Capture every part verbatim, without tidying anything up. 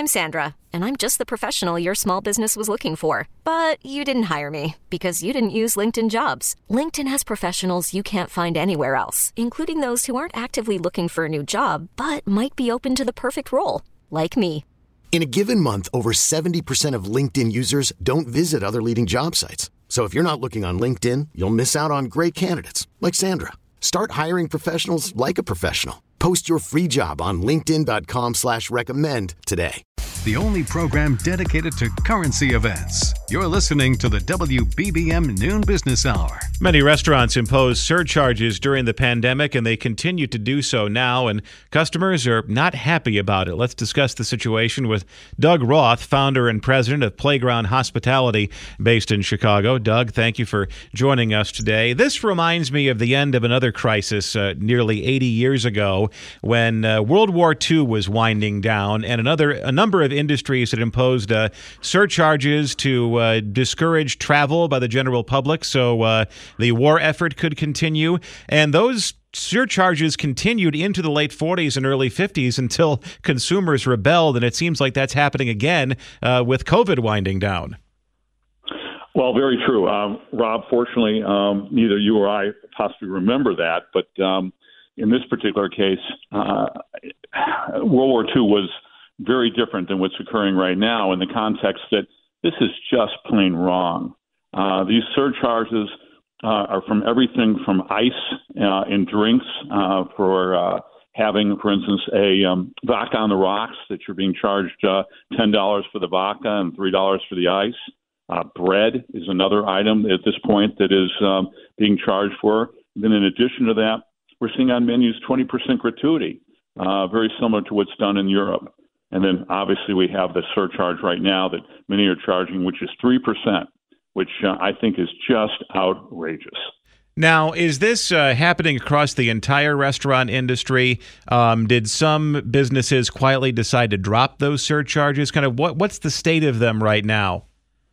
I'm Sandra, and I'm just the professional your small business was looking for. But you didn't hire me because you didn't use LinkedIn Jobs. LinkedIn has professionals you can't find anywhere else, including those who aren't actively looking for a new job, but might be open to the perfect role, like me. In a given month, over seventy percent of LinkedIn users don't visit other leading job sites. So if you're not looking on LinkedIn, you'll miss out on great candidates like Sandra. Start hiring professionals like a professional. Post your free job on linkedin.com slash recommend today. The only program dedicated to currency events. You're listening to the W B B M Noon Business Hour. Many restaurants imposed surcharges during the pandemic, and they continue to do so now, and customers are not happy about it. Let's discuss the situation with Doug Roth, founder and president of Playground Hospitality, based in Chicago. Doug, thank you for joining us today. This reminds me of the end of another crisis uh, nearly eighty years ago, when uh, World War Two was winding down, and another a number of industries had imposed uh, surcharges to uh, discourage travel by the general public so uh, the war effort could continue. And those surcharges continued into the late forties and early fifties until consumers rebelled, and it seems like that's happening again uh, with COVID winding down. Well, very true. Um, Rob, fortunately, um, neither you or I possibly remember that, but um, in this particular case, uh, World War Two was very different than what's occurring right now in the context that this is just plain wrong. Uh, these surcharges uh, are from everything from ice uh, in drinks uh, for uh, having, for instance, a um, vodka on the rocks that you're being charged uh, ten dollars for the vodka and three dollars for the ice. Uh, bread is another item at this point that is um, being charged for. Then in addition to that, we're seeing on menus twenty percent gratuity, uh, very similar to what's done in Europe. And then obviously we have the surcharge right now that many are charging, which is three percent, which uh, I think is just outrageous. Now, is this uh, happening across the entire restaurant industry? Um, did some businesses quietly decide to drop those surcharges? Kind of what what's the state of them right now?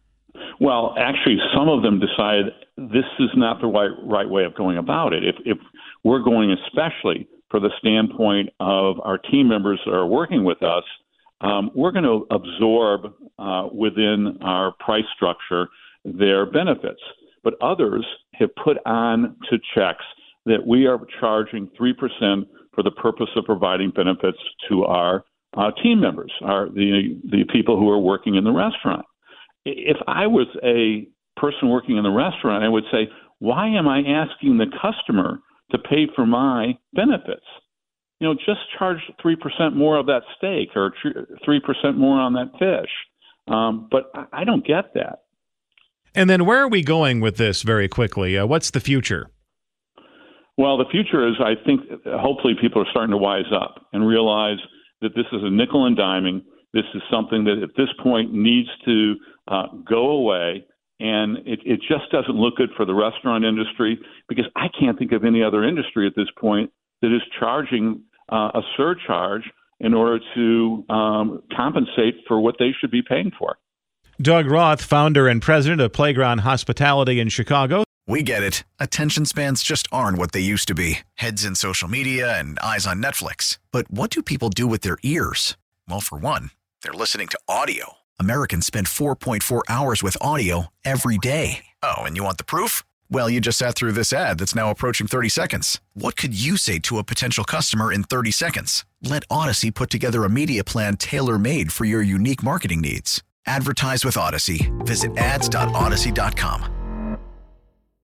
Well, actually, some of them decided this is not the right, right way of going about it. If, if we're going especially for the standpoint of our team members that are working with us, um, we're going to absorb uh, within our price structure their benefits. But others have put on to checks that we are charging three percent for the purpose of providing benefits to our uh, team members, our the the people who are working in the restaurant. If I was a person working in the restaurant, I would say, why am I asking the customer to pay for my benefits? You know, just charge three percent more of that steak or three percent more on that fish. Um, but I don't get that. And then where are we going with this very quickly? Uh, what's the future? Well, the future is, I think, hopefully people are starting to wise up and realize that this is a nickel and diming. This is something that at this point needs to uh, go away. And it, it just doesn't look good for the restaurant industry, because I can't think of any other industry at this point that is charging uh, a surcharge in order to um, compensate for what they should be paying for. Doug Roth, founder and president of Playground Hospitality in Chicago. We get it. Attention spans just aren't what they used to be. Heads in social media and eyes on Netflix. But what do people do with their ears? Well, for one, they're listening to audio. Americans spend four point four hours with audio every day. Oh, and you want the proof? Well, you just sat through this ad that's now approaching thirty seconds. What could you say to a potential customer in thirty seconds? Let Odyssey put together a media plan tailor-made for your unique marketing needs. Advertise with Odyssey. Visit ads dot odyssey dot com.